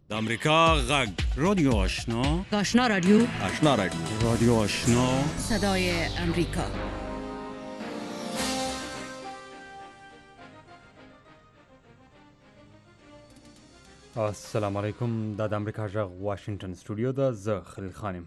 د امریکا غږ رادیو آشنا آشنا رادیو آشنا رادیو رادیو آشنا صدای امریکا. السلام علیکم. د امریکا غږ واشنگټن سټوډیو ده. زه خلیل خانم.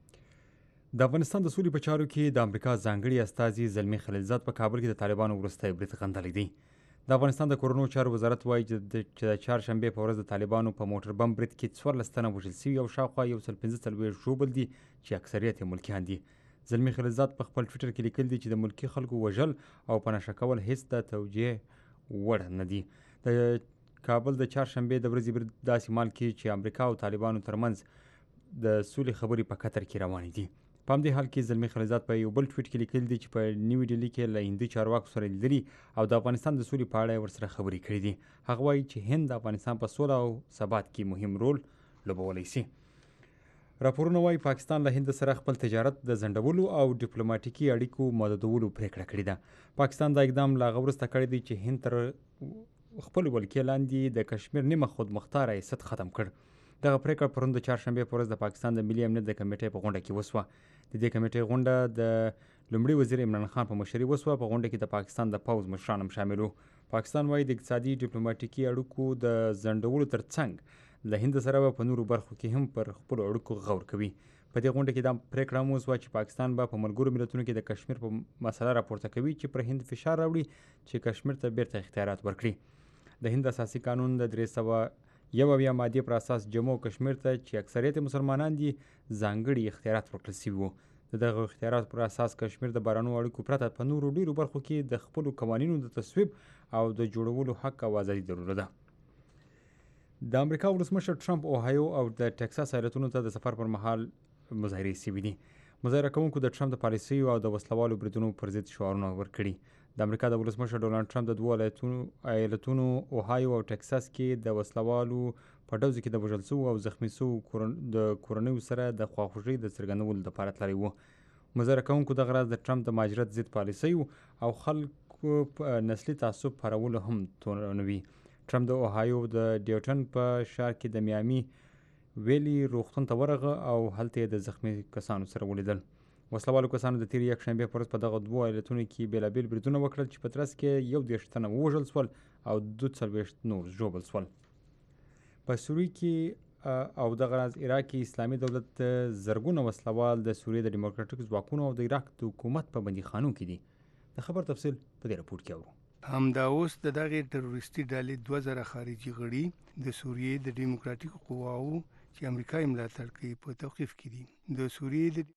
د افغانستان د سولې په چارو کې د امریکا ځانګړي استازي زلمی خلیلزاد په کابل کې د طالبانو وروستی برید غندلی دی. د افغانستان د کورنیو چارو وزارت وایي چې د چهارشنبې په ورځ د طالبانو په موټر بم برید کې 14 تنه وژل شوي او شاوخوا 145 ژوبل دي چې اکثریت یې ملکیان دي. زلمی خلیلزاد په خپل ټویټر کې لیکلي دي چې د ملکي خلکو وژل او په نشه کول هیڅ د توجیه وړ نه دي. د کابل د چهارشنبې د ورځې برید داسې مهال کې چې امریکا او طالبانو ترمنځ د سولې خبرې په قطر کې روانې دي. په همدې حال کې زلمی خلیلزاد په یو بل ټویټ کې لیکلي دي چې په نیوي ډیلي کې له هندي چارواکو سره لیدلي او د افغانستان د سولې په اړه یې ورسره خبرې کړې دي. هغه وایي چې هند د افغانستان په سوله او ثبات کې مهم رول لوبولی شي. راپورونه وایي پاکستان له هند سره خپل تجارت د ځنډولو او ډیپلوماټیکي اړیکو محدودولو پریکړه کړې ده. پاکستان دا اقدام له هغه وروسته کړی دی چې هند تر خپل ولکې لاندې د کشمیر نیمه خودمختاره ریاست ختم کړ. دغه پریکړه پرون د چهارشنبې په ورځ د پاکستان د ملي امنیت د کمیټې په غونډه کې وسوه. د دې کمیټې غونډه د لومړي وزیر عمران خان په مشرۍ وسوه. په غونډه کې د پاکستان د پوځ مشران هم شامل وو. پاکستان وایي د اقتصادي ډیپلوماټیکي اړیکو د ځنډولو ترڅنګ له هند سره په نورو برخو کې هم پر خپلو اړیکو غور کوي. په دې غونډه کې دا پریکړه هم وسوه چې پاکستان به په ملګرو ملتونو کې د کشمیر په مسله راپورته کوي چې پر هند فشار راوړي چې کشمیر ته بیرته اختیارات ورکړي. د هند اساسي قانون د 301 مادې پر اساس جموں او کشمیر ته چې اکثریت مسلمانان دي ځانګړي اختیارات ورکړل شوي وو. د دغه اختیارات پر اساس کشمیر د بهرنیو اړیکو پرته په نورو ډیرو برخو کې د خپلو قوانینو د تصویب او د جوړولو حق او ازادي درلوده ده. د امریکا ولسمشر ټرمپ اوهایو او د ټکساس ایالتونو ته د سفر پر مهال مظاهرې شوي دي. مظاهره کوونکو د ټرمپ د پالیسیو او د وسلوالو بریدونو پر ضد شعارونه ورکړي. د امریکا د ولسمشر ډونالډ ټرمپ د دوو ایالتونو اوهایو او ټکساس کې د وسلوالو په ډزو کې د وژل شوو او زخمي شوو د کورنیو سره د خواخوږۍ د څرګندولو لپاره تللی وو. مظاهره کوونکو دغه راز د ټرمپ د مهاجرت ضد پالیسیو او خلکو په نسلي تعصب خپرولو هم تورنوي. ټرمپ د اوهایو د ډیوټن په ښار کې د میامي ویلي روغتون ته ورغه او هلته یې د زخمي کسانو سره ولیدل. وسلوالو کسانو د تېرې یکشنبې په ورځ په دغه دوو ایالتونو کې بېلابېل بریدونه وکړل چې په ترڅ کې 21 تنه ووژل شول او 42 نور ژوبل شول. په سوریه کې او دغه راز عراق کې اسلامي دولت د زرګونه وسلوال د سوریې د ډیموکراتیک ځواکونو او د عراق د حکومت په بندیخانو کې دي. د خبر تفصیل په دې راپور کې اورو. همدا اوس د دغې تروریستي ډلې 2000 خارجي غړي د سوریې د ډیموکراتیکو قواو چې امریکا یې ملاتړ کوي په توقیف کې دي. د سوریې د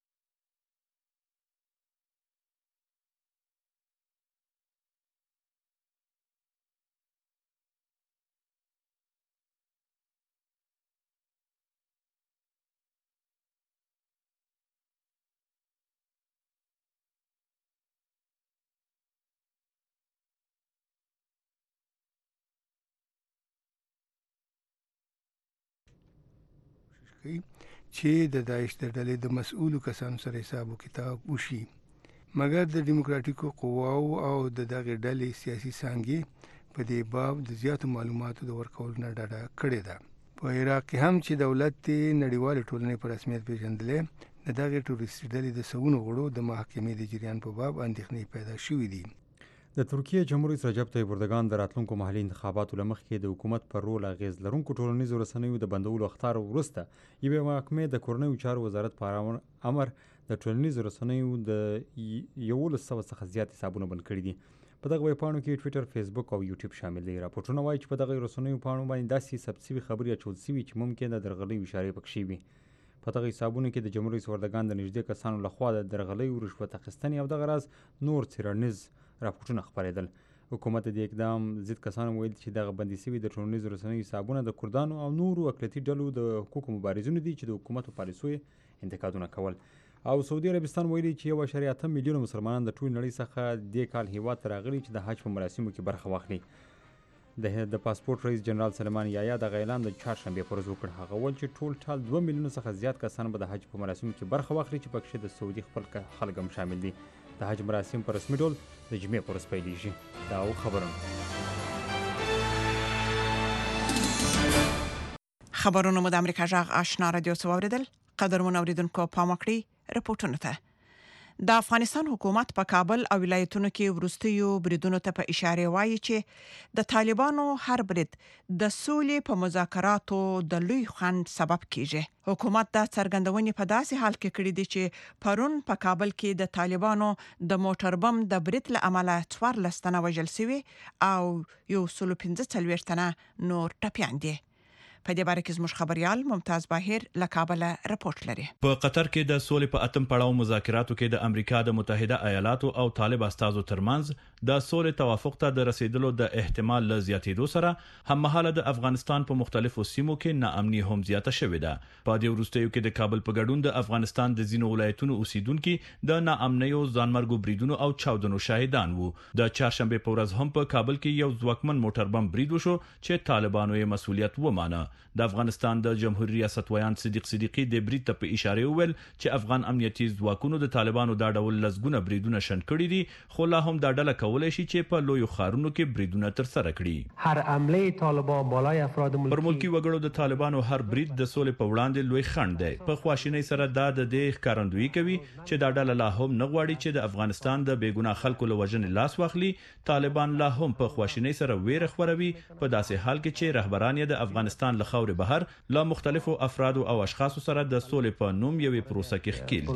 چې د داعش د ډلې د مسؤلو کسانو سره حساب و کتاب وشي. مګر د ډیموکراتیکو قواو او د دغې ډلې سیاسي څانګې په دې باب د زیاتو معلوماتو د ورکولو نه ډډه کړې ده. په عراق کې هم چې دولت نړیوالې ټولنې په رسمیت پیژندلې، د دغې ټوریستي ډلې د سوونو غړو د محاکمې د جریان په باب اندېښنې پیدا شوې دي. د ترکیې جمهور رئیس رجب طیب اردوګان د راتلونکو محلي انتخاباتو له مخکې د حکومت پر رول اغیز لرونکو ټولنیزو رسنیو د بندولو اخطار وروسته یوې محکمې د کورنیو چارو وزارت په امر د ټولنیزو رسنیو د 1100 څخه زیات حسابونه بند کړي دي. په دغه ویبپاڼو کې ټویټر، فیسبوک او یوټیوب شامل دي. راپورټونه وایي چې په دغه رسنیو پاڼو باندې داسې ثبت شوي خبرې اچول شوي چې ممکن د درغلیو اشارې پکښې وي. په دغه حسابونو کې د جمهور رئیس اردوګان د نږدې کسانو لخوا د درغلیو، رشوت اخیستنې او دغه راز نور څېړنیز راپورټونه خپرېدل. حکومت د دې اقدام ضد کسانو ویل چې دغه بندي شوي د ټولنیزو رسنیو حسابونه د کردانو او نورو اقلیتي ډلو د حقوقو مبارزینو دي چې د حکومت په پالیسیو انتقادونه کول. او سعودي عربستان ویلي چې 1.8 میلیونه مسلمانان د ټول نړۍ څخه دې کال هیواد ته راغلي چې د حج په مراسمو کې برخه واخلي. د پاسپورت رئیس جنرال سلیمان یحیی دغه اعلان د چهارشنبې په ورځ وکړ. هغه وویل چې ټول 2 میلیونه څخه زیات کسان به د حج په مراسمو کې برخه واخلي چې پکښې د سعودي خپل خلک هم شامل دي. د حج مراسم په رسمي ډول د جمعې په ورځ پیلیږي. دا خبرونه خبرونه مو د امریکا جغ آشنا رادیو سواوریدل قدرمن اوریدونکو پام وکړئ رپورټونه ته د افغانستان حکومت په کابل او ولایتونو کې ورستیو بریدونو ته په اشاره وایي چې د طالبانو هر برید د سولې په مذاکراتو د لوی خنډ سبب کیږي حکومت دا څرګندونې په داسې حال کې کړې دي چې پرون په کابل کې د طالبانو د موټر بم د برید له امله 14 تنه وژل شوي او 145 تنه نور ټپيان دي په دې باره کې زموږ خبريال ممتاز باهر له کابل رپورټ لري په قطر کې د سولې په اتم پړاو مذاکراتو کې د امریکا د متحده ایالاتو او طالب استازو ترمنځ د سولې توافق ته د رسیدلو د احتمال ل زیاتېدو سره هم مهاله د افغانستان په مختلفو سیمو کې ناامني هم زیاته شوې ده په دې وروستیو کې د کابل په ګډون د افغانستان د ځینو ولایتونو اوسیدونکو د ناامنیو ځانمرګو بریدونو او چاودنو شاهدان وو د چهارشنبه په ورځ هم په کابل کې یو ځواکمن موټر بم برید وشو چې طالبانو یې مسؤلیت ومانه د افغانستان د جمهوریت ریاست ویان صدیق صدیقی د برید ته په اشاره ویل چې افغان امنیتي ځواکونو د طالبانو د ډول لزګونه بریدونه شن کړي دي خو لا هم د ډله کولای شي چې په لوی خارونو کې بریدونه تر سره کړي هر حمله طالبان بالای افراد پر ملکی وګړو د طالبانو هر برید د سولې په وړاندې لوی خنډ دی په خواشینۍ سره د دې ښکارندویي کوي چې د ډله لا هم نه غواړي چې د افغانستان د بیګناه خلکو له وژنې لاس واخلي طالبان لا هم په خواشینۍ سره ویره خوروي په داسې حال کې چې رهبران یې د افغانستان له خاورې بهر لا مختلفو افراد او اشخاص سره د سولې په نوم یوې پروسه کې ښکیل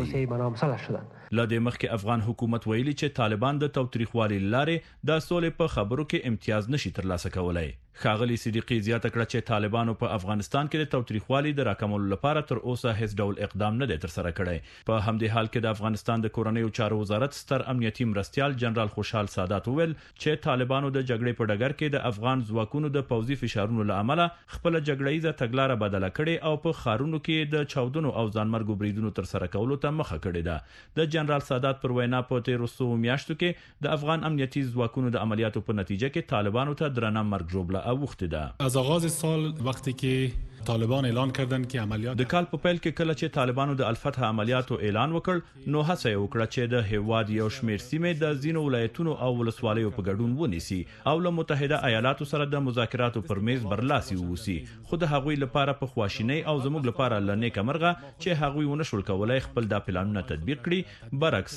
دي لا د مخکې افغان حکومت ویلي چې طالبان د توتریخوالي لارې د سولې په خبرو کې امتیاز نشي ترلاسه کولای خاغلی صدیقی زیاته کړه چې طالبانو په افغانستان کې د توتریخوالي د راکمولو لپاره تر اوسه هیڅ ډول اقدام نه دی تر سره کړی په همدې حال کې د افغانستان د کورنیو چارو وزارت ستر امنیتي مرستيال جنرال خوشحال سادات وویل چې طالبانو د جګړې په ډګر کې د افغان ځواکونو د پوځي فشارونو لامل خپل جګړهیزه تګلارې بدله کړې او په خارونو کې د چاودنو او ځانمرګو بریدونو تر سره کولو ته مخه کړې ده د جنرال سادات پر وینا په 1300 میاشتو کې د افغان امنیتي ځواکونو د عملیاتو په نتیجه کې طالبانو ته درنه مرګ جوړه اوخته ده از آغاز سال وقتی که طالبان اعلان کردند که عملیات د کال په پیل کې کله چې طالبانو د الفتح عملیاتو اعلان وکړ نو هڅه وکړه چې د هیواد یو شمېر سیمې د ځینو ولایتونو او ولسوالیو په ګډون ونیسي او له متحده ایالاتو سره د مذاکراتو پر میز برلاسي ووسی خو د هغوی لپاره په خواشینۍ او زموږ لپاره لنیک امرغه چې هغوی ونشول کولای خپل د پلانونه تطبیق کړي برعکس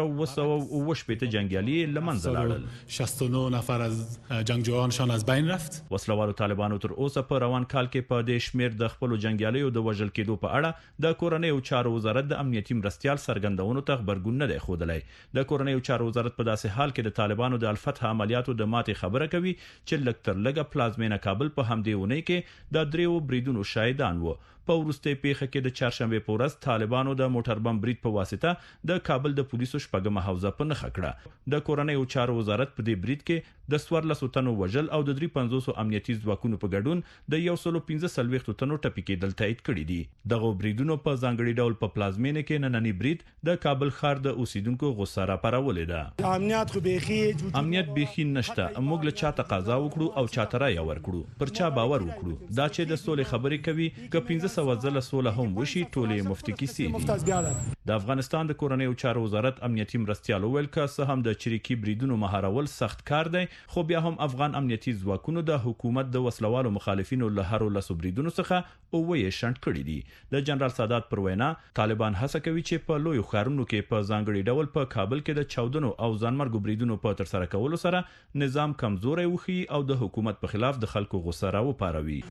3,200 جنگیالي لمنځه لاړل 69 نفر از جنگجویانشان از بین رفت وسلوالو طالبانو تر اوسه په روان کال کې په دې شمیر د خپل جنگیالیو د وژل کېدو په اړه د کورنیو چارو وزارت د امنیتي مرستيال سرګندونو ته خبرګون نه دی خودلای د کورنیو چارو وزارت په داسې حال کې د طالبانو د الفتح عملیاتو د ماتې خبره کوي چې لکتر لګه پلازمینه کابل په همدې ونی کې د دریو بریدونو شاهدان وو په ورسته پیښه کې د چهارشنبه په ورځ طالبانو د موټر بم برید په واسطه د کابل د پولیسو شپږمه حوزه په نخښه کړه د کورنیو چارو وزارت په دې برید کې د 14 تنو وژل او د 350 امنیتي ځواکونو په ګډون د 115 تنو ټپي کېدل تایید کړي دي دغه بریدونو په ځانګړي ډول په پلازمینه کې نننی برید د کابل ښار د اوسیدونکو غوسه را پارولې ده امنیت بيخي نشته موږ له چا تقاضا وکړو او چاته را ورکړو پر چا باور وکړو دا چې د سولې خبرې کوي ک 15 وزله سوله هم وشي ټولې مفتکی سي د افغانستان د کورنیو چارو وزارت امنیتي مرستيال ویل ک سه هم د چریکي بریدونو مهارول سخت کار دی خو بیا هم افغان امنیتي ځواکونو د حکومت د وسلوالو مخالفینو له هرو لاسو بریدونو څخه او وې شنټ کړي دي د جنرال سادات پر وینا طالبان هڅه کوي چې په لوی خارونو کې په ځانګړي ډول په کابل کې د چاودنو او ځانمرګو بریدونو په تر سره کولو سره نظام کمزوري وخی او د حکومت په خلاف د خلکو غوسه راو پاروي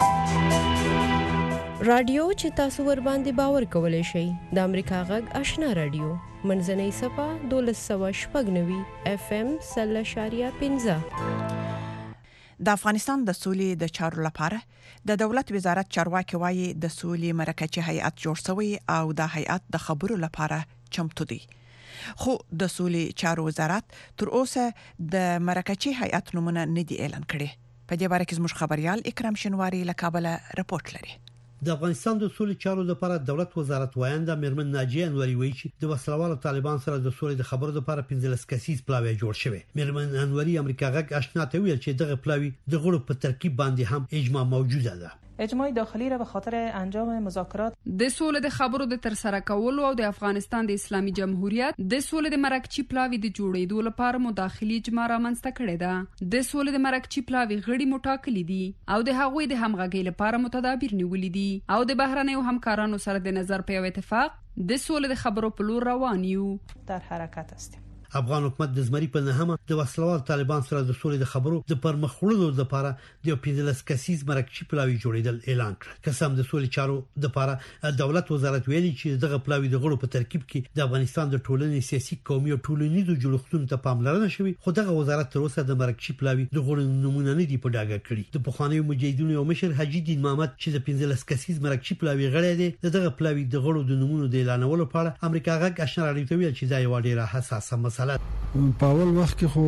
رادیو چې تاسو ور باندې باور کولای شئ د امریکا غږ آشنا رادیو منځنۍ صفه 1290 اف ام 0.15 د افغانستان د سولې د چارو لپاره د دولت وزارت چارواکي وایي د سولې مرکزي هیئت جوړ شوی او د هیئت د خبرو لپاره چمتو دی خو د سولې چارو وزارت تر اوسه د مرکزي هیئت نومونه نه دی اعلان کړي په دې باره کې زموږ خبريال اکرام شنواری له کابل رپورټ لري د افغانستان د سولې چارو لپاره دولت وزارت وایانده میرمن ناجیه انوري وایي چې د وسلوالو طالبان سره د سولې د خبرو لپاره 15 کسیز پلاوی جوړ شوی میرمن انوري امریکا غږ آشنا ته ویل چې دغه پلاوی د غړو په ترکیب باندې هم اجماع موجوده ده اجماع داخلی را به خاطر انجام مذاکرات د سولې د خبرو د ترسره کولو او د افغانستان د اسلامي جمهوریت د سولې د مرکچی پلاوی د جوړېدو لپاره مداخلي اجماع رامنځته کړې ده. د سولې د مرکچی پلاوی غړي مټاکلي دي او د هغوی د همغږۍ لپاره متدابیر نیولې دي او د بهرنیو همکارانو سره د نظر په یو اتفاق د سولې د خبرو په لور روان یو. در حرکت هستیم. افغان حکومت د زمری په نهمه د وسلوال طالبان سره د سولې د خبرو د پرمخ وړلو لپاره د 15 کسیز مرکچی پلاوی جوړیدل اعلان کړ. قسم د سولې چارو د لپاره دولت وزارت ویلي چې دغه پلاوی د غړو په ترکیب کې د افغانستان د ټولنې سیاسي قومي او ټولنیزو جوړښتونو ته پاملرنه شوې، خو دغه وزارت تر اوسه د مرکچی پلاوی د غړو نمونه نه دی په ډاګه کړی. د پخوانیو مجاهدینو یو مشر حاجی دین محمد چې د 15 کسیز مرکچی پلاوی غړی دی، دغه پلاوی د غړو د نمونه د اعلانولو په اړه امریکا غږ آشنا راډیو ته ویل چې دا یو ډیره حساسه مسله ده. په اول وخت کې خو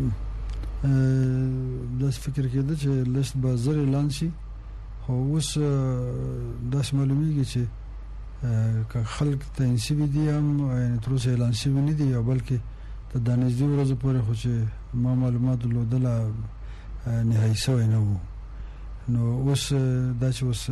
داس فکر کېده چې لست به زر اعلان شي، خو اوس داس معلومیږي چې خلک تنسیب دي هم یعنی تر اوسه اعلان شوی نه دي، بلکې د دانشدي ورځ پورې خو چې ما معلومات لودل نهایي شوی نه وو. نو اوس دا چې اوس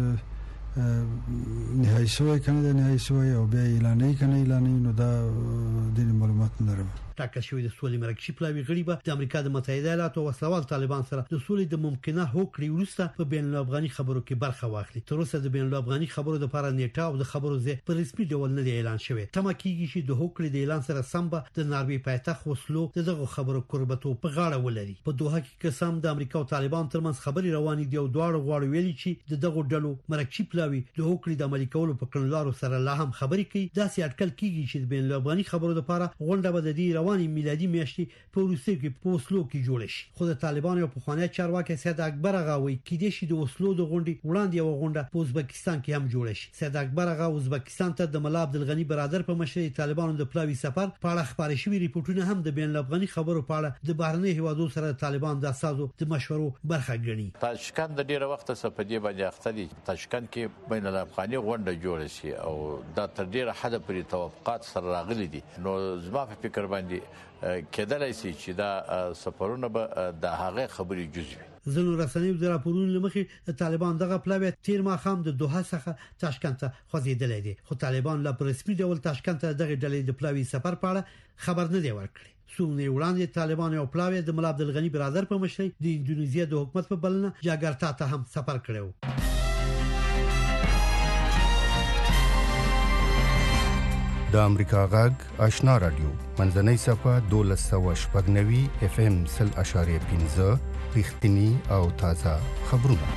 نهایي شوی کنه د نهایي شوی او بیا اعلانې کنه اعلانې، نو دا د معلومات نه لرم. ټاکل شوی د سولې مرکچی پلاوی غړي به د امریکا د متحده ایالاتو او وسلوال طالبان سره د سولې د ممکنه هوکړې وروسته په بین الافغاني خبرو کې برخه واخلي. تر اوسه د بین الافغاني خبرو لپاره نیټه او د خبرو ځای په رسمي ډول نه دی اعلان شوی. تمه کیږي چې د هوکړې د اعلان سره سم به د ناروې پایتخت اوسلو دغه خبرو قربتو په غاړه ولري. په دوحه کې قسم د امریکا او طالبان ترمنځ خبري روانې دي او دواړو غواړي ویلي چې دغه ډلو مرکچی پلاوی د هوکړې د عملي کولو په کړنلارو سره لا هم خبري کوي. دا سي اټکل کیږي چې د بین الافغاني خبرو لپاره غونډه به د دې رواني میلادي په روسیې کې په اوسلو کې جوړ شي. خو د طالبان او پخوانی چارواکي سید اکبر اغا وایي کېدې شي د اوسلو د غونډې وړاندې یو غونډه په ازبکستان کې هم جوړ شي. سید اکبر اغا ازبکستان ته د ملا عبدالغنی برادر په مشرۍ طالبانو د پلاوی سفر په اړه خبري شوی ریپورتونه هم د بین الافغاني خبرو په اړه د بهرنی هیوادو سره طالبان د اساسو د مشورو برخه ګڼي. تاشکند د ډیره وخت څخه په دې باندې اخته دي تاشکند کې بین الافغاني غونډه جوړ شي او دا تر ډیره حد پورې توافقات سره راغلي دي. نو زما په فکر باندې کېدلای شي چې دا سفرونه به د هغه خبرې جزوي. زنو رسنیو د راپورونو لمخې د طالبان دغه پلاوی تیر ماښام د دوحه څخه تاشکند ته خوځېدلی دی، خو طالبان لا په رسمي ډول تاشکند ته دغه ډلې د پلاوی سفر په اړه خبر نه دی ورکړی. څومره وړاندې طالبان او پلاوی د ملا عبدالغنی برادر په مشرۍ د انډونیزیا د حکومت په بلنه جاکارتا ته هم سفر کړی. د امریکا غږ آشنا رادیو منځنۍ صفه 1290 اف ام 0.5 رښتینی او تازه خبرونه.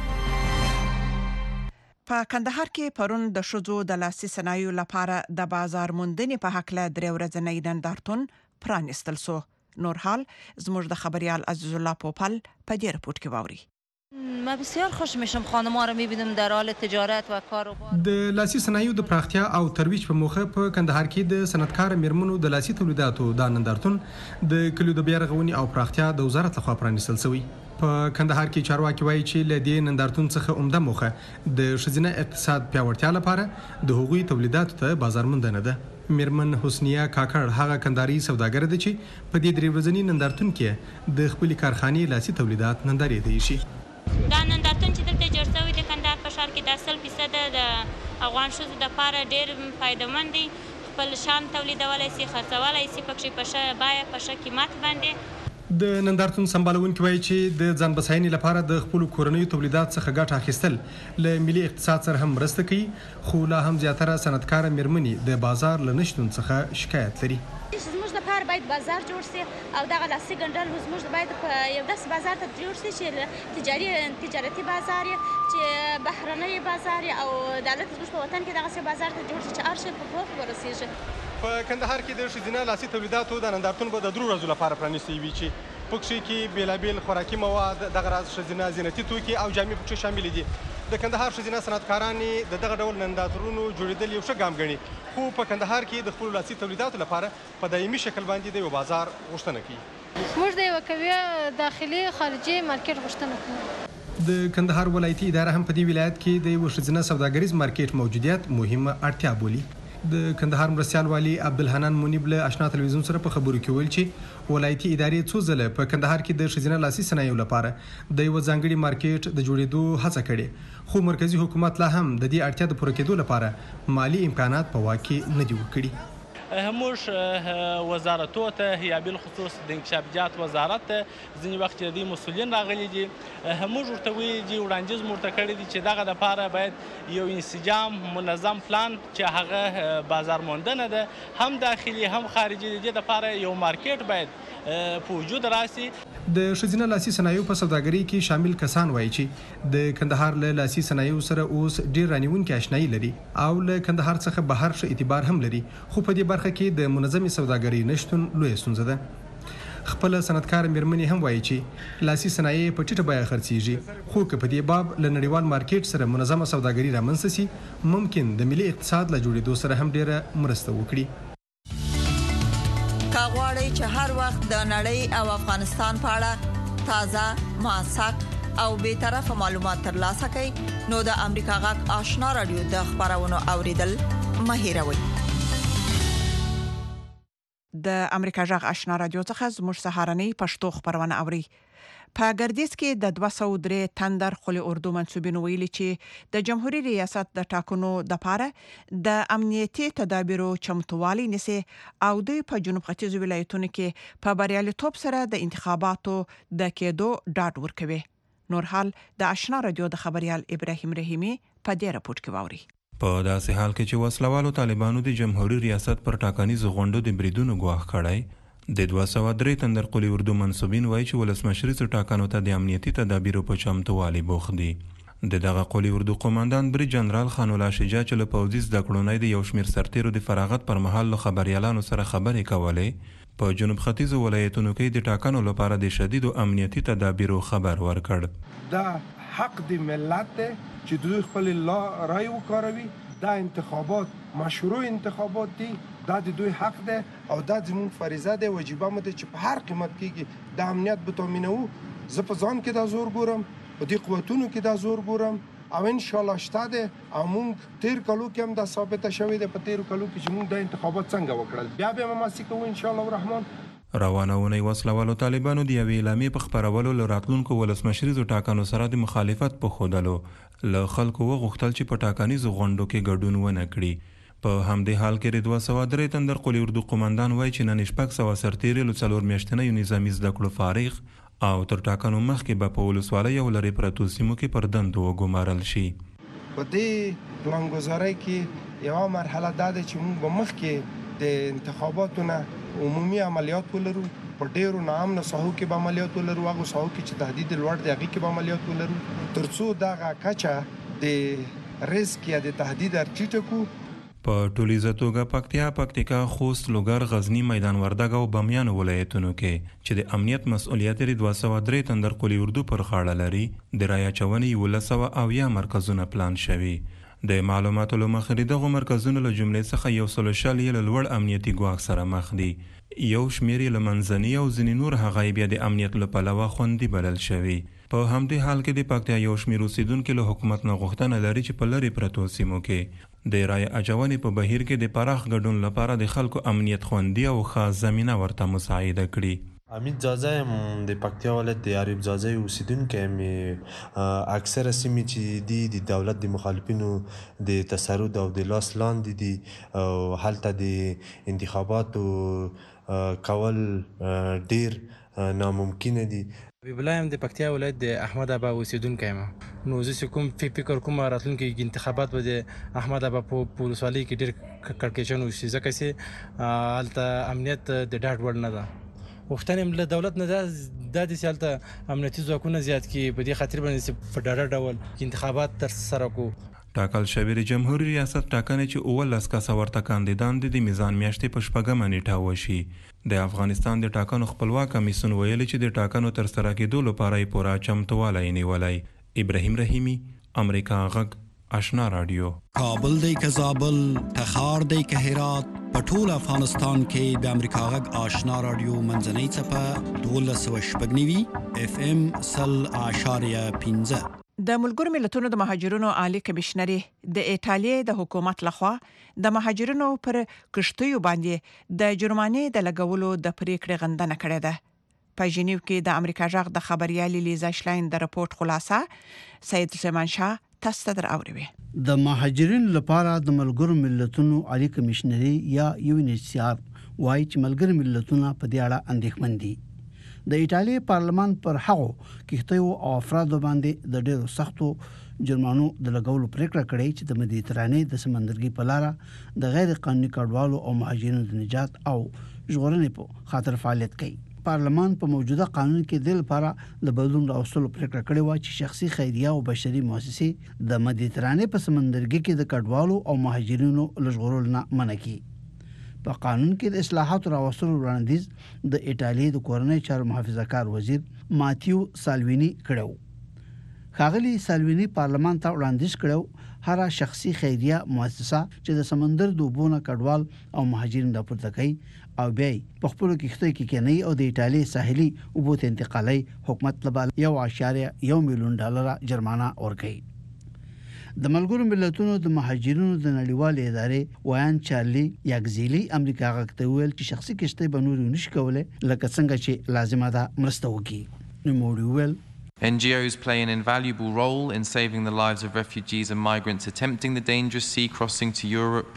په کندهار کې پرون د شذو د لاسي صنایعو لپاره د بازار موندنې په حق له درې ورځې نندارتون پرانستل سو. نور حال زموږ د خبريال عزیز الله پوپل په دې رپورت کې واوري. ما بسیار خوش میشم خانم‌ها رو می‌بینم در حال تجارت و کاروبار. د لاسي صنایعو د پراختیا او ترویج په موخه په کندهار کې د صنعتکار میرمنو د لاسي تولیداتو د نندارتون د کلیو د بیا رغونې او پراختیا د وزارت لخوا پرانیستل شوی. په کندهار کې چارواکي وایي چې له دې نندارتون څخه عمده موخه د ښځینه اقتصاد پیاوړتیا لپاره د هغوی تولیداتو ته بازار موندنه ده. میرمن حسنیه کاکړ هغه کندهاري سوداګر ده چې په دې درې ورځني نندارتون کې د خپل کارخانې لاسي تولیدات نندارې دی شي. دا نندارتون چې دلته جوړ شوی د کندهار په ښار کې د 100% د افغان ښځو لپاره ډېر فایدهمند دی. خپل شان تولیدولای شي، خرڅولای شي پکې په ښه بیه په ښه قیمت باندې. د نندارتون سمبالونکي وایي چې د ځان بساینې لپاره د خپل کورنیو تولیدات څخه ګټه اخیستل له ملي اقتصاد سره هم مرسته کوي، خو لا هم زیاتره صنعتکار میرمنې د بازار له نشتون څخه شکایت لري. زموږ لپاره باید بازار جوړ شي او دغه لاسي ګنډل زموږ باید په یو داسې بازار ته جوړ شي چې تجارتي بازار چې بهرنی بازار او دولت زموږ په وطن کې دغه بازار ته جوړ شي چې هر شی په پوښ ورسیږي. په کندهار کې د ښځینه لاسي تولیداتو د نندارتون به د 3 ورځو لپاره پرانیستی وي چې پکې کې بیلابیل خوراکي مواد، دغه راز ښځینه زینتي توکي او جامې پکې شامل دي. د کندهار ښځینه صنعتکارانې د دغه ډول نندارتونونو جوړېدل یو ښه ګام ګڼي، خو په کندهار کې د خپلو لاسي تولیداتو لپاره په دایمي شکل باندې د یو بازار غوښتنه کوي. موږ د یو قوي داخلي خارجي مارکیټ غوښتنه کوو. د کندهار ولایتي اداره هم په دې ولایت کې د یو ښځینه سوداګریز مارکیټ موجودیت مهمه اړتیا بولي. د کندهار مرستيال والي عبدالحنان منیب له آشنا تلویزیون سره په خبرو کې ویل چې ولایتي ادارې څو ځله په کندهار کې د ښځینه لاسي صنایعو لپاره د یو ځانګړي مارکیټ د جوړېدو هڅه کړې، خو مرکزی حکومت لا هم د دې اړتیا د پوره کېدو لپاره مالی امکانات په واک کې نه دي ورکړي. هموش وزارتو ته یا بالخصوص د انکشافات وزارت ته ځینې وخت د مسؤلین راغلي دي، هموش ورته ویلي دي وړاندیز مرته کړی دي چې دغه لپاره باید یو انسجام منظم پلان چې هغه بازار موندنه ده هم داخلي هم خارجي د دې لپاره یو مارکیټ باید په وجود راسي. د ښځینه لاسي صنایعو په سوداګرۍ کې شامل کسان وایي چې د کندهار له لاسي صنایعو سره اوس ډیر رانیونکي آشنایي لري او له کندهار څخه بهر ښه اعتبار هم لري، خو په دې برخه کې د منظمې سوداګرۍ نشتون لویه ستونزه ده. خپل صنعتکار میرمنې هم وایي چې لاسي صنایع په ټیټه بیه خرڅیږي، خو که په دې باب له نړیوال مارکیټ سره منظمه سوداګري رامنځته سي ممکن د ملي اقتصاد له جوړېدو سره هم ډیره مرسته وکړي. کاغوري چې هر وخت د نړۍ او افغانستان په اړه تازه ماسک او به طرفه معلومات ترلاسه کړئ نو د امریکا غږ آشنا رادیو د خبرونو اوریدل مه هیروئ. د امریکا غږ آشنا رادیو څخه زموږ سهارنۍ پښتو خبرونه اوري. په ګردیز کې د 203 تندر خلی اردو منسوبین ویلي چې د جمهوریت ریاست د ټاکنو د پاره د امنیتي تدابیرو چمتووالي نسی او د په جنوب ختیځ ولایتونو کې په بریالیتوب سره د انتخاباتو د کېدو ډاډ ورکوي. نور حال د آشنا رادیو د خبريال ابراهیم رحیمی په دې راپورټ کې واوري. په داسې حال کې چې وسلوالو طالبانو د جمهوریت ریاست پر ټاکنیز غونډو د بریدونو ګواښ کړی، د 203 تندر قلی اردو منسوبین وایي چې ولسمشر ټاکنو ته د امنیتي تدابیرو په چمتووالي بوخت دي. د دغه قلی اردو قوماندان بری جنرال خان الله شجاع چې له پوځي زده کړو نه د یو شمېر سرتیرو د فراغت پر مهال له خبريالانو سره خبرې کولې، په جنوب ختیځ ولایتونو کې د ټاکنو لپاره د شدید امنیتي تدابیرو خبر ورکړ. دا حق د ملت دی چې دوی خپل رای وکاروي. دا انتخابات مشروع انتخابات دي، دا د دوی حق دی او دا زموږ فریضه دی، واجبه مو ده چې په هر قیمت کې د امنیت به تامینوو. زه په ځان کې دا زور ګورم، په دې قوتونو کې دا زور ګورم او ان شاء الله شته ده. او موږ تیر کلو کې هم دا ثابته شوې ده په تیر کلو کې چې موږ د انتخابات څنګه وکړل، بیا به مماسي کوو ان شاء الله الرحمن. روانه ونی وسلوالو طالبانو د یوې اعلامیې په خبرولو له راتلونکو ولسمشریزو ټاکنو سره د مخالفت په ښودلو له خلکو وغوښتل چې په ټاکنیزو غونډو کې ګډون ونه کړي. په همدې حال کې 203 تندر قلی اردو قوماندان وایي چې نن 600 سرتیري له 4 میاشتنیو نظامي زده کړو فارغ او تر ټاکنو مخکې به په ولسوالۍ او لرې پرتو سیمو کې پر دندو وګمارل شي. په دې پلانګذارۍ کې یوه مرحله دا ده چې موږ به مخکې د انتخاباتو نه عمومي عملیات ولرو، په ډیرو ناامنه ساحو کې به عملیات ولرو، هغه ساحو کې چې تهدید لوړ دی هغې کې به عملیات ولرو ترڅو دغه کچه د ریسک یا د تهدید ټیټه کړو. په ټولیزه توګه پکتیا، پکتیکا، خوست، لوګر، غزنی، میدان وردګ او بامیان ولایتونو کې چې د امنیت مسؤلیت لري 203 تندر قلی اردو پر غاړه لري، د رایه چونې 1900 مرکزونه پلان شوي. د معلوماتو له مخې دغه مرکزونو له جملې څخه 140 له لوړ امنیتي ګواښ سره مخ دي، یو شمېر یې له منځني او ځینې نور هغه بیا د امنیت له پلوه خوندي بلل شوي. په همدې حال کې د پکتیا یو شمېر اوسیدونکو له حکومت نه غوښتنه لري چې په لرې پرتو سیمو کې د رایه اچونې په بهیر کې د پراخ ګډون لپاره د خلکو امنیت خوندي او خاص زمینه ورته مساعده کړي. امید زازه د پکتیا ولایت د عریب زازه اوسیدونکو اکثره سیمې چې دي د دولت د مخالفینو د تسرد او د لاس لاندې دي او هلته د انتخاباتو کول ډیر ناممکن دي. ویبلایم د پکتیا ولایت د احمد ابا اوسیدونکی یم، نو زه کوم فکر کوم راتلونکي انتخابات به د احمد ابا په ولسوالۍ کې ډېر کړکېچن وشي ځکه چې هلته امنیت د ډاډ وړ نه ده. غوښتنې له دولت نه دا دي چې هلته امنیتي ځواکونه زیات کړي، په دې خاطر باندې په ډاډه ډول انتخابات ترسره کړو. ټاکل شوی د جمهوریت ریاست ټاکنې چې 19 کسه ورته کاندیدان دي د میزان میاشتې په 4 نیټه وشي. د افغانستان د ټاکنو خپلواک کمیسیون ویلي چې د ټاکنو ترسره کېدو لپاره یې پوره چمتووالی نیولی. ابراهیم رحیمی، امریکا غږ آشنا رادیو. کابل دی که زابل، تخار دی که هرات، په ټول افغانستان کې د امریکا غږ آشنا رادیو منځنۍ څپه 1290 FM 0.15. د ملګرو ملتونو د مهاجرونو عالی کمشنري د ایتالیا د حکومت لخوا د مهاجرونو پر کشتیو باندې د جرمانې د لګولو د پریکړې غندنه کړې ده. په ژنیو کې د امریکا ژغ د خبريالي لیزا شلاین د راپورټ خلاصه سید سلیمان شاه تاسو ته دراوړي. د مهاجرینو لپاره د ملګرو ملتونو عالی کمشنري یا UNHCR وايي چې ملګرو ملتونه په دې اړه اندېښمن دي. د ایتالیا پارلمان پر هغو کښتیو او افرادو باندې د ډېرو سختو جرمانو د لګولو پریکړه کړې چې د مدیترانې د سمندرګي په لار د غیر قانوني کډوالو او مهاجرینو د نجات او ژغورنې په خاطر فعالیت کوي. پارلمان په موجوده قانون کې د لپاره د بدلون راوستلو پریکړه کړې و چې شخصي خیریه او بشري مؤسسې د مدیترانې په سمندرګي کې د کډوالو او مهاجرینو لژغورل نه منع کړي. په قانون کې د اصلاحاتو راوستلو وړاندیز د ایتالیا د کورنۍ چارو محافظه کار وزیر ماتیو سالوینی کړو. ښاغلي سالوینی پارلمان ته وړاندیز کړو هر شخصي خیریه مؤسسه چې د سمندر د اوبو کډوال او مهاجرین راپورته کوي او بیا په خپل کښتۍ کې کېنی او د ایتالیا ساحلي اوبو ته انتقالي حکومت لبال $1.1 میلیون جرمانه ورکړي. د ملګرو ملتونو د مهاجرینو د نړیوالې ادارې ویان چارلی یاګزیلی امریکا غاکته ویل چې شخصي کشتۍ به نور نشي کولای لکه څنګه چې لازمه ده مرسته وکړي. نو ویل NGOs play an invaluable role in saving the lives of refugees and migrants attempting the dangerous sea crossing to Europe.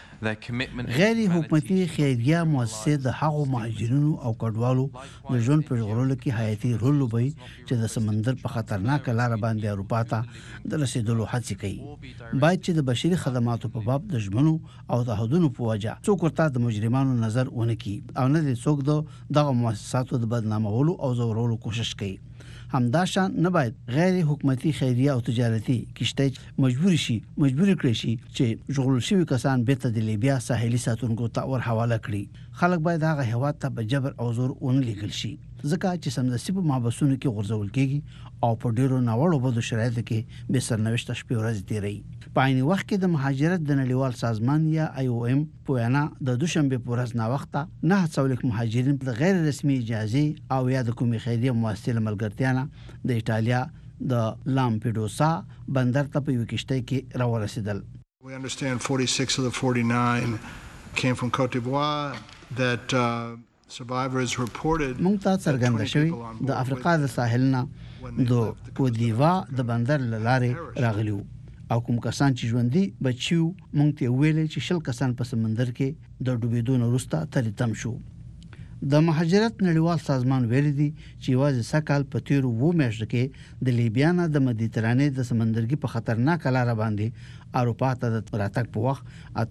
غیر حکومتي خیریه مؤسسې د هغو مهاجرینو او کډوالو د ژوند په ژغورلو کې حیاتي رول لوبوي چې د سمندر په خطرناک لار باندې اروپا ته د رسیدلو هڅه کوي. باید چې د بشري خدماتو په باب د ژمنو او تعهدونو په وجه څوک ورته د مجرمانو نظر ونه کړي او نه د څوک دغه مؤسساتو د بدنامولو او زورولو کوشش کوي. همداشان نه باید غیر حکومتي خیریه او تجارتي کشتۍ مجبور کړي شي چې ژغورل شوي کسان بیرته د لیبیا ساحلي ساتونکو ته ور حواله کړي. خلک باید هغه هیواد ته په جبر او زور ونه لیږل شي ځکه چې سمدستي په محبسونو کې غورځول کېږي او په ډیرو ناوړو بدو شرایطو کې به سرنوشت شپې ورځې تیري. په عین وخت کې د مهاجرت د نړیوال سازمان یا IOM په وینا د دوشنبه په ورځ نا وخته 900 مهاجرین په غیر رسمي اجازه او یا د کومې خیریه مؤسسې ملګرتیا نه د ایتالیا د لامپیډوسا بندر ته په یو کشتۍ کې راورسېدل. We understand 46 of the 49 came from Cote d'Ivoire that survivors reported مونږ ته څرګنده شوی د افریقا د ساحلنا د کوت دیوا د بندر لاره راغلیو او کوم کسان چې ژوندۍ بچیو مونږ ته ویل چې شل کسان په سمندر کې د ډوبېدو نه وروسته تلتم شو. د مهاجرت نړیوال سازمان ویل دي چې واځي سکهال په تیرو و میاشتو کې د لیبیا نه د مدیترانې د سمندرګي په خطرناک لار باندې اروپا ته د راتګ په وخت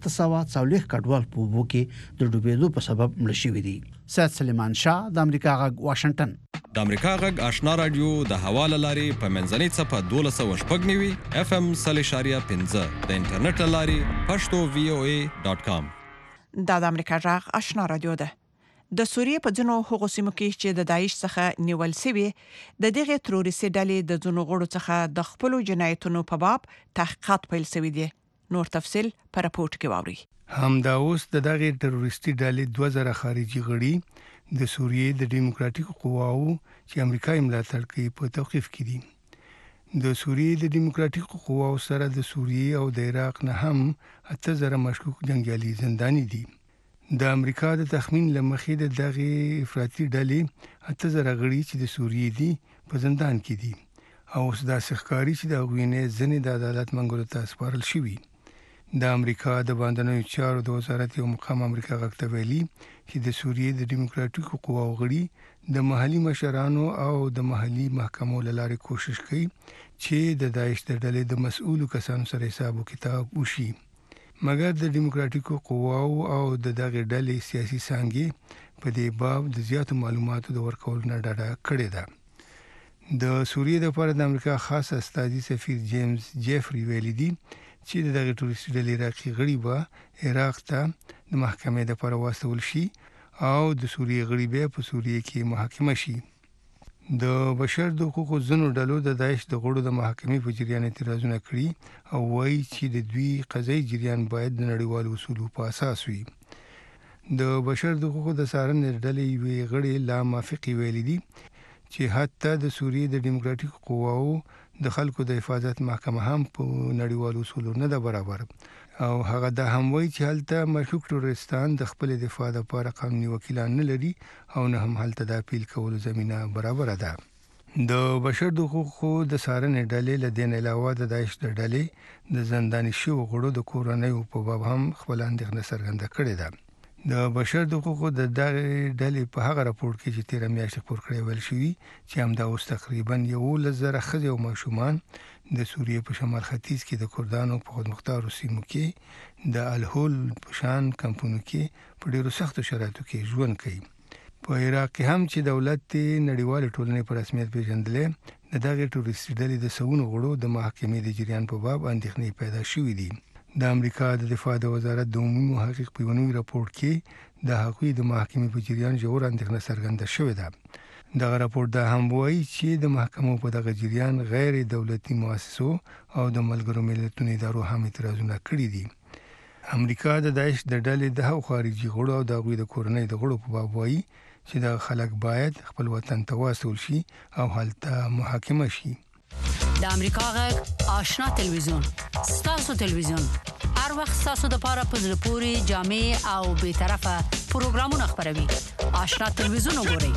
840 کډوال په وبو کې د ډوبېدو په سبب مړ شوي دي. سید سلیمان شاه د امریکا غږ واشنگټن. د امریکا غږ آشنا رادیو د حواله لاري په منځنۍ صفه 12.15 FM 0.15 د انټرنیټ لاري pashto.voa.com. دا د امریکا غږ آشنا رادیو ده. د سوریې په ځینو هغو سیمو کې چې د داعش څخه نیول شوی د دغه تروریستي ډلې د ځینو غړو څخه د خپل جنایتونو په باب تحقیقات پیل شوی دي. نور تفصيل په راپورټ کې واوري. همدا اوس د دغه تروریستي ډلې 2000 خارجي غړي د سوریې د دیموکراتیک قواو چې امریکا ملاتړ کوي په توقيف کې دي. د سوریې د دیموکراتیک قواو سره د سوریې او د عراق نه هم 8000 مشکوک جنگیالي زنداني دي. د امریکا د تخمین لمخې د دغه افراطي ډلې 8000 غړي چې د سوریې دي په زندان کې دي او اوس د سخکاری چې د غوینې ځنې د عدالت منګولو ته سپارل شوی. د امریکا د باندنیو چارو د وزارت یو مقام امریکا غږ ته ویلي چې د سوریې د دیموکراتیکو قواو غړي د محلي مشرانو او د محلي محکمو لپاره کوشش کوي چې د داعش د ډلې د مسؤلو کسانو سره حساب او کتاب وشي. مګر د دیموکراتیکو قواو او د دغه ډلې سیاسي څنګه په دې باب د زیاتو معلوماتو د ورکول نه ډاډه کړی ده. د سوریې لپاره د امریکا خاص استازي سفیر جیمز جیفری ویلي دي چې دغه ټوریسټ ډلې راکې غړي به عراق ته د محکمې لپاره واستول شي او د سوریې غړي به په سوریې کې محاکمه شي. د بشر د حقوقو ځینو ډلو د داعش د غړو د محاکمې په جریان اعتراضونه کړي او وایي چې د دوی قضایي جریان باید د نړیوالو اصولو په اساس وي. د بشر د حقوقو د څارنې ډلې یوې غړي لا موافقي ویلي دي چې حتی د سوریې د دیموکراتیک قواو د خلکو د حفاظت محکمه هم په نړیوالو اصولو نه ده برابر او هغه د هم وایي چې هلته مشکوک تروریستان د خپل دفاع لپاره قانوني وکیلان نه لري او نه هم هلته د اپیل کولو زمينه برابر ده. د بشر د حقوقو د څارنې ډلې له دې علاوه د داعش د ډلې د زنداني شوو غړو د کورنۍ په باب هم خپل اندېښنه څرګنده کړې ده. د بشر د حقوقو د دغه ډلې په هغه راپور کې چې 13 میاشتې خپور کړی ویل شوی چې همدا اوس تقریبا 11,000 ښځې او ماشومان د سوریې په شمال ختیځ کې د کردانو په خودمختارو سیمو کې د الهول په شان کمپونو کې په ډیرو سختو شرایطو کې ژوند کوي. په عراق کې هم چې دولت نړیوال ټولنې په رسمیت پیژندلې د دغه ټوریستي ډلې د سونو غړو د محاکمې د جریان په باب اندېښنې پیدا شوې دي. د امریکا د دفاع د وزارت د عمومي محقق په ونوي راپور کې د حقوقي د محاکمې په جریان ژور اندېښنه څرګنده شوې ده. دغه راپور دا هم وایي چې د محکمو په دغه جریان غیر دولتي مؤسسو او د ملګرو ملتونو ادارو هم اعتراضونه کړي دي. امریکا د داعش د ډلې د هغو خارجي غړو او د هغوی د کورنۍ د غړو په باب وایي چې دا خلک باید خپل وطن ته واستول شي او هلته محاکمه شي. د امریکا غږ آشنا تلویزیون ستاسو تلویزیون هر وخت ستاسو د پاره په زړه پوري جامع او به طرفه پروګرامونه خبروي. آشنا تلویزیون وګورئ.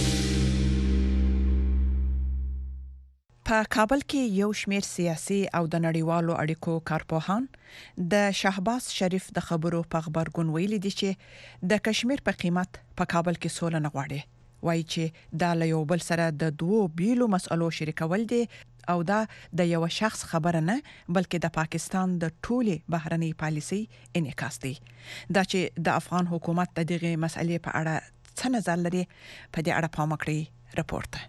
په کابل کې یو شمېر سیاسي او د نړیوالو اړیکو کارپوهان د شهباز شریف د خبرو په خبرګون ویلي دي چې د کشمیر په قیمت په کابل کې سوله نه غواړي. وایي چې دا له یو بل سره د دوو بیلو مسئلو شریکول دي او دا د یو شخص خبره نه بلکې د پاکستان د ټولي بهرنۍ پالیسي انعکاس دی. دا چې د افغان حکومت د دغه مسئلې په اړه څه نظر لري په دې اړه پام وکړئ. رپورت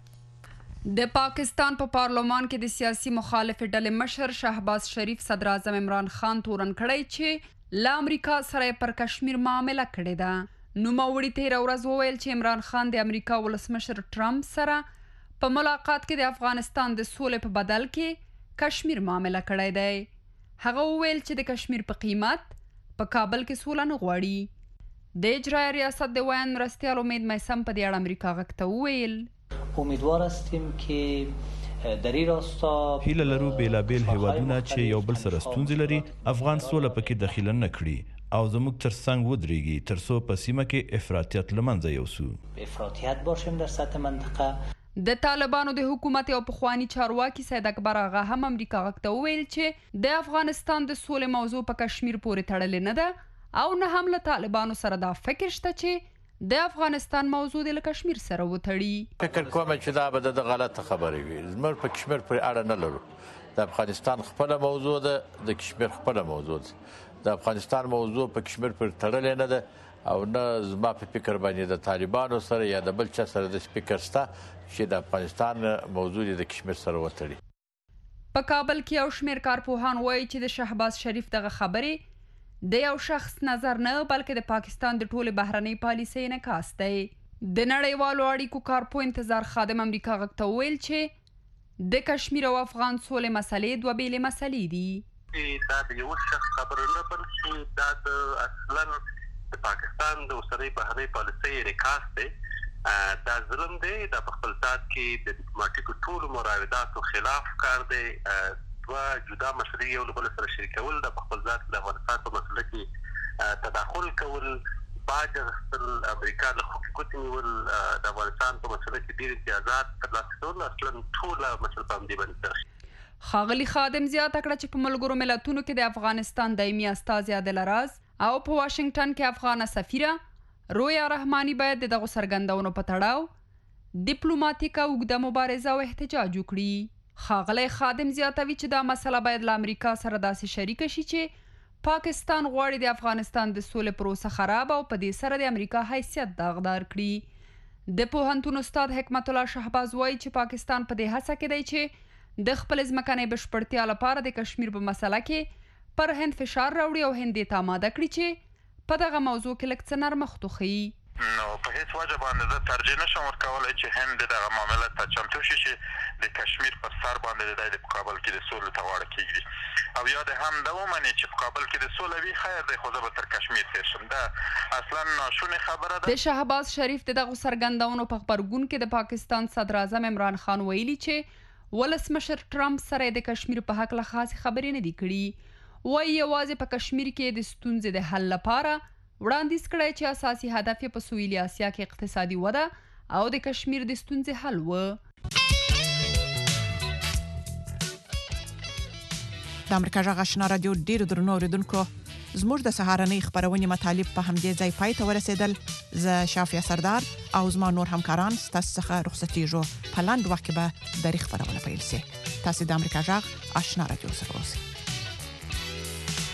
د پاکستان په پارلمان کې د سیاسي مخالف ډلې مشر شهباز شریف صدر اعظم عمران خان تورن کړی چې له امریکا سره پر کشمیر معامله کړې ده. نوموړي تیر ورځ وویل چې عمران خان د امریکا ولسمشر ټرمپ سره په ملاقات کې د افغانستان د سولې په بدل کې کشمیر معامله کړی دی. هغه وویل چې د کشمیر په قیمت په کابل کې سوله نه غواړي. د اجرایه ریاست د ویان مرستیال امید میسم په دې اړه امریکا غږ ته وویل امیدوار هستیم که در این راستا هیله لرو بیلابیل هیوادونه چې یو بل سره ستونزې لري افغان سوله پکې دخیله نه کړي او زموږ تر څنګ ودرېږي ترڅو په سیمه کې افراطیت له منځه یوسو. افراطیت باشیم در سطح منطقه. د طالبانو د حکومت او پخوانی چارواکي سید اکبر آغا هم امریکا غږ ته وویل چې د افغانستان د سولې موضوع په کشمیر پورې تړلې نه ده او نه هم له طالبانو سره دا فکر شته چې د افغانستان موضوع د کشمیر سره وتړي. فکر کوم چې دا به د غلطه خبرې وي. زموږ په کشمیر پورې اړه نه لرو. د افغانستان خپل موضوع ده، د کشمیر خپل موضوع ده. د افغانستان موضوع په کشمیر پورې تړلې نه ده او نه زما په فکر باندې د طالبانو سره یا د بل چا سره د فکر شته چې د افغانستان موضوع د کشمیر سره وتړي. په کابل کې یو شمېر کارپوهان وایي چې د شهباز شریف دغه خبرې د یو شخص نظر نه بلکې د پاکستان د ټولې بهرنۍ پالیسۍ انعکاس دی. د نړیوالو اړیکو کارپو انتظار خادم امریکا غږ ته وویل چې د کشمیر او افغان سولې مسلې دوه بیلې مسلې دي. دا د یو شخص خبره نه بلکې دا د اصلا د پاکستان د اوسنۍ بهرنۍ پالیسۍ انعکاس دی. دا ظلم دی. دا په خپل ذات کې د ډیپلوماټیکو ټولو مراوداتو خلاف کار دی. دوه جدا مسلې یو له بل سره شریکول د خپل ذات د افغانستان په مسله کې تداخل کول باج اخیستل امریکا له حکومت نیول د افغانستان په مسله کې ډېر امتیازات ترلاسه کول اصلا ټوله مسله په همدې باندې ترشي. ښاغلي خادم زیاته کړه چې په ملګرو ملتونو کې د افغانستان دایمي استازي عادل راز او په واشنگټن کې افغانه سفیره رویا رحماني باید دغه څرګندونو په تړاو ډیپلوماټیکه اوږده مبارزه او احتجاج وکړي. ښاغلی خادم زیاتوي چې دا مسله باید له امریکا سره داسې شریکه شي چې پاکستان غواړي د افغانستان د سولې پروسه خراب او په دې سره د امریکا حیثیت داغدار کړي. د پوهنتون استاد حکمت الله شهباز وایي چې پاکستان په دې هڅه کې دی چې د خپل ځمکنۍ بشپړتیا لپاره د کشمیر په مسله کې پر هند فشار راوړي او هند ته آماده کړي چې په دغه موضوع کې لږ څه نرمښت وښیي. نو په هیڅ وجه باندې زه ترجیح نشم ورکولی چې هند دغه معامله ته چمتو شي چې د کشمیر پر سر باندې د کابل کې د سولې ته واړه کېږدي او یا د هم دا ومني چې په کابل کې د سوله وي خیر دی خو زه به تر کشمیر تېر شم. دا اصلا ناشونې خبره ده. د شهباز شریف د دغو څرګندونو په غبرګون کې د پاکستان صدر اعظم عمران خان ویلي چې ولسمشر ټرمپ سره د کشمیر په حق له خاص خبرې نه دی کړي. وایي یوازې په کشمیر کې د ستونزې د حل لپاره وړاندیز کړی چې اساسي هدف یې په سویلي اسیا کې اقتصادي وده او د کشمیر د ستونزې حل و. د امریکا غږ آشنا رادیو ډیرو درنو اوریدونکو زموږ د سهارنۍ خبرونې مطالب په همدې ځای پای ته ورسېدل. زه شافیا سردار او زما نور همکاران ستاسو څخه رخصتېږو. په لاندې وخت کې به د خبرونه پیل شي. تاسو د امریکا غږ آشنا رادیو سره اوسئ.